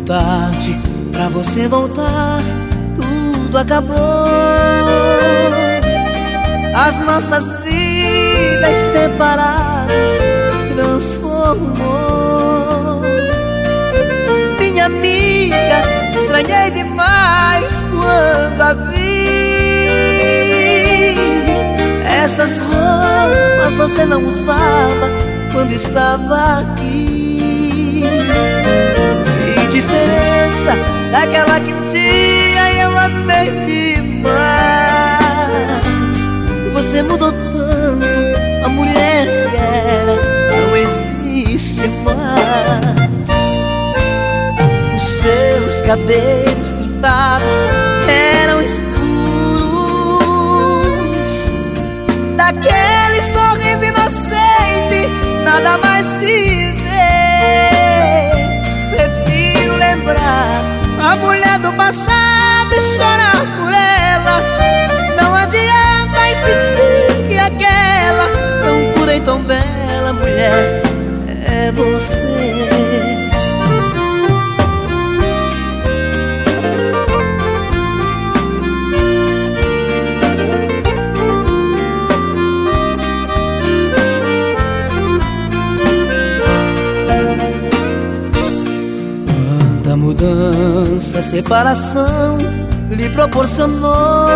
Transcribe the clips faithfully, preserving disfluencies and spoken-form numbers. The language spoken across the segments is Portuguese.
tarde pra você voltar, tudo acabou. As nossas vidas separadas transformou. Minha amiga, estranhei demais quando a vi. Essas roupas você não usava quando estava aqui. Que diferença daquela que um dia eu amei demais. Você mudou tanto, a mulher que era não existe mais. Os seus cabelos pintados eram escuros, daquele sorriso inocente nada mais se vê. Prefiro lembrar a mulher do passado e chorar por ela. Não adianta insistir que aquela tão pura e tão bela mulher é você. Quanta mudança, separação lhe proporcionou.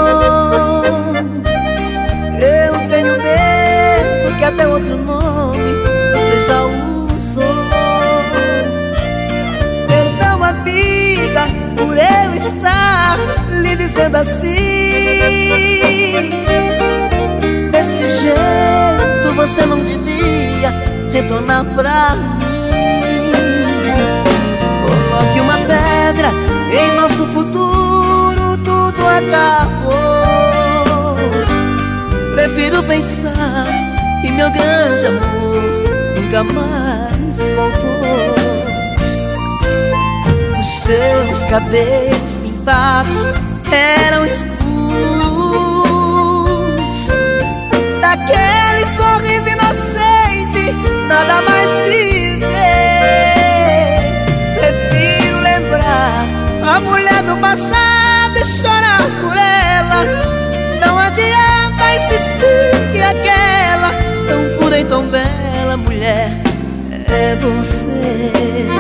Eu tenho medo que até outro nome você já usou. Perdão, amiga, por eu estar lhe dizendo assim. Desse jeito você não devia retornar pra mim. Coloque uma pedra em nosso futuro, tudo acabou. Prefiro pensar que meu grande amor nunca mais voltou. Os seus cabelos pintados eram escuros, daquele sorriso inocente nada mais se vê. Prefiro lembrar a mulher do passado e chorar por ela. Não adianta insistir que aquela tão pura e tão bela mulher é você.